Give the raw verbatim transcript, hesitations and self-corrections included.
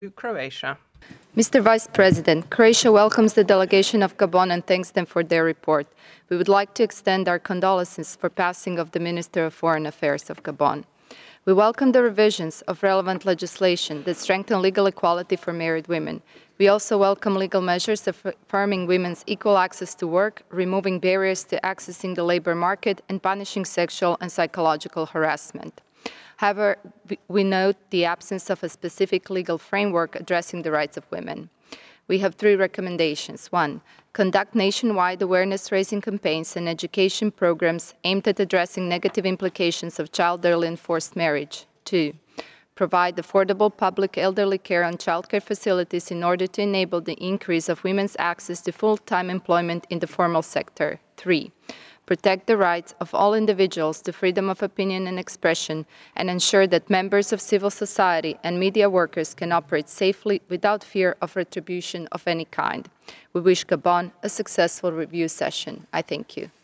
Croatia. Mister Vice President, Croatia welcomes the delegation of Gabon and thanks them for their report. We would like to extend our condolences for passing of the Minister of Foreign Affairs of Gabon. We welcome the revisions of relevant legislation that strengthen legal equality for married women. We also welcome legal measures affirming women's equal access to work, removing barriers to accessing the labor market, and punishing sexual and psychological harassment. However, we note the absence of a specific legal framework addressing the rights of women. We have three recommendations. One, conduct nationwide awareness-raising campaigns and education programs aimed at addressing negative implications of child early and forced marriage. Two, provide affordable public elderly care and childcare facilities in order to enable the increase of women's access to full-time employment in the formal sector. Three, protect the rights of all individuals to freedom of opinion and expression, and ensure that members of civil society and media workers can operate safely without fear of retribution of any kind. We wish Gabon a successful review session. I thank you.